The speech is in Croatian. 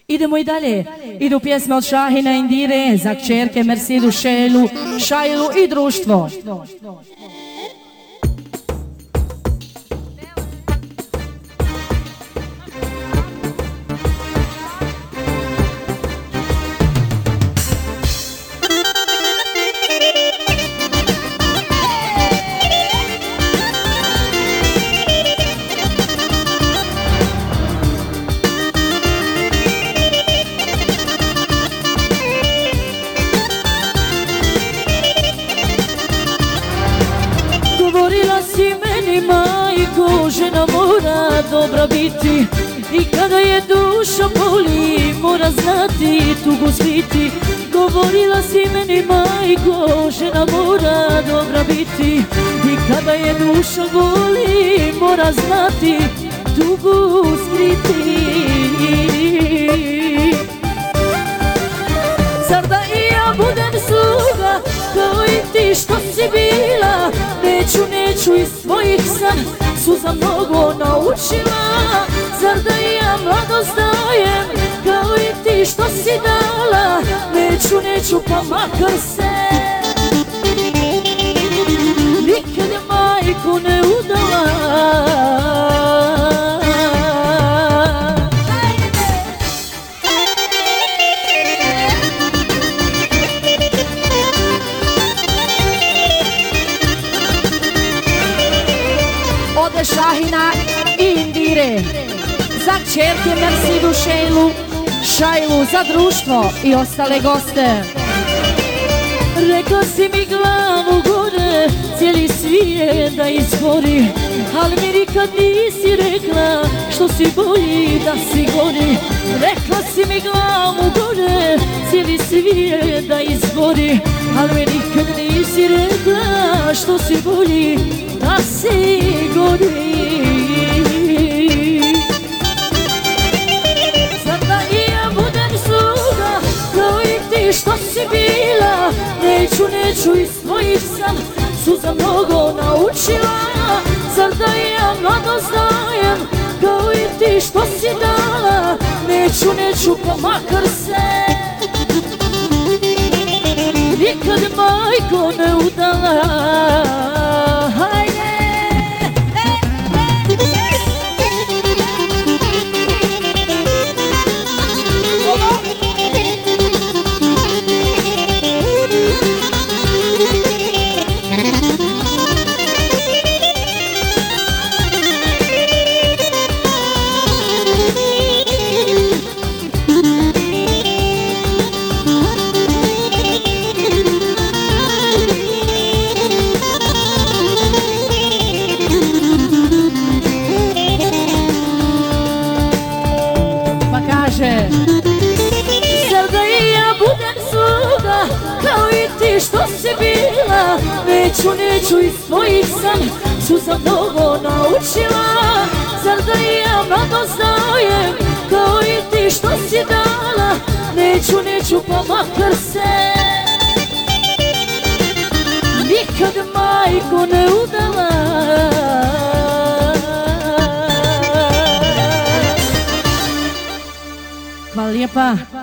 Idemo i dalje. Idu pjesme od Šahina Indire za kćerke Mersidu Šelu, Šajlu i društvo. Govorila si meni, majko, žena mora dobra biti, i kada je duša boli mora znati tugu skriti. Govorila si meni, majko, žena mora dobra biti, i kada je duša boli mora znati tugu skriti. Zar da i ja budem sluga kao i ti što si bila? Neću iz svojih san suza mnogo naučila. Zar da i ja mladost dajem kao i ti što si dala? Neću pa makar se nikad je majku ne udala. Šahina i Indire za kćerke Mersidu Šelu, Šajlu za društvo i ostale goste. Rekla si mi glavu gore, cijeli svijet da izgori, ali mi nikad nisi rekla što si bolji da si gori. Rekla si mi glavu gore, cijeli svijet da izgori, ali mi nikad nisi rekla što si bolji da si gori. Zar da i ja budem sluga kao i ti što si bila? Neću iz svojih san suza mnogo naučila. Zar da i ja mladost dajem kao i ti što si dala? Neću pa makar se nikad majko ne udala. Zar da i ja budem sluga kao i ti što si bila? Neću iz svojih san suza mnogo naučila. Zar da i ja mladost dajem kao i ti što si dala? Neću pa makar se nikad majko ne udala. Hvala lijepa.